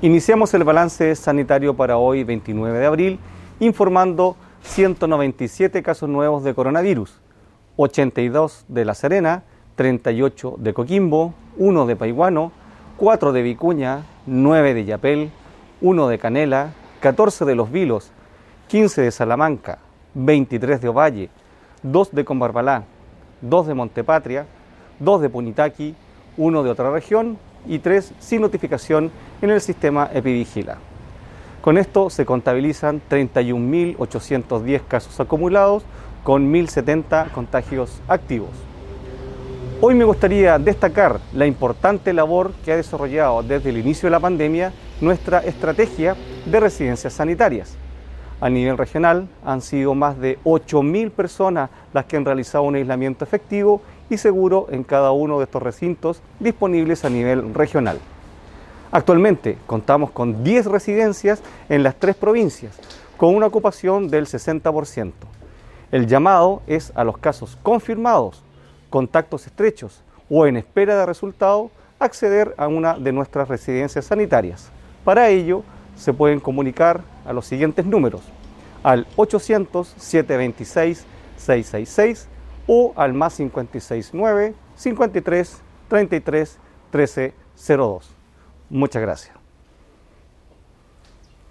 Iniciamos el balance sanitario para hoy, 29 de abril, informando 197 casos nuevos de coronavirus, 82 de La Serena, 38 de Coquimbo, 1 de Paihuano, 4 de Vicuña, 9 de Yapel, 1 de Canela, 14 de Los Vilos, 15 de Salamanca, 23 de Ovalle, 2 de Combarbalá, 2 de Montepatria, 2 de Punitaqui, 1 de otra región y 3 sin notificación en el sistema Epivigila. Con esto se contabilizan 31.810 casos acumulados con 1.070 contagios activos. Hoy me gustaría destacar la importante labor que ha desarrollado desde el inicio de la pandemia nuestra estrategia de residencias sanitarias. A nivel regional han sido más de 8.000 personas las que han realizado un aislamiento efectivo y seguro en cada uno de estos recintos disponibles a nivel regional. Actualmente contamos con 10 residencias en las 3 provincias, con una ocupación del 60%. El llamado es a los casos confirmados, contactos estrechos o en espera de resultado, acceder a una de nuestras residencias sanitarias. Para ello, se pueden comunicar a los siguientes números, al 800-726-666 o al más 569 53 33 13 02. Muchas gracias.